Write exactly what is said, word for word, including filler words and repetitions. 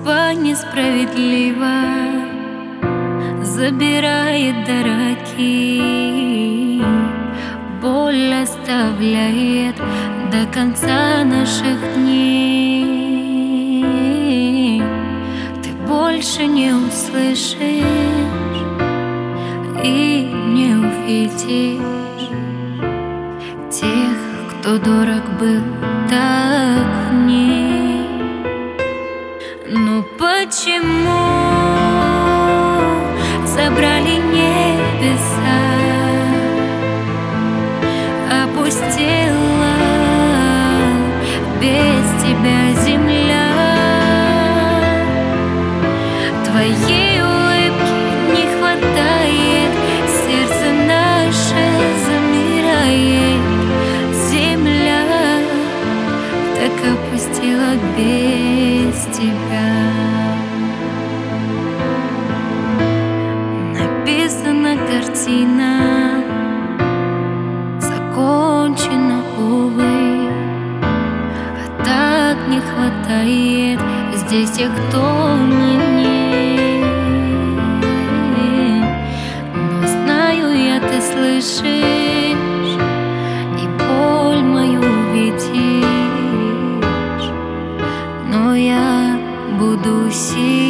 Судьба несправедлива, забирает дорогие, боль оставляет до конца наших дней. Ты больше не услышишь и не увидишь тех, кто дорог был так в ней. Ну почему забрали небеса, опустела без тебя земля? Твоей улыбки не хватает, сердце наше замирает. Земля так опустела без тебя. Написана картина, закончена, увы, а так не хватает здесь тех, кто на ней. Но знаю я, ты слышишь, и боль мою видишь, но я буду сильной.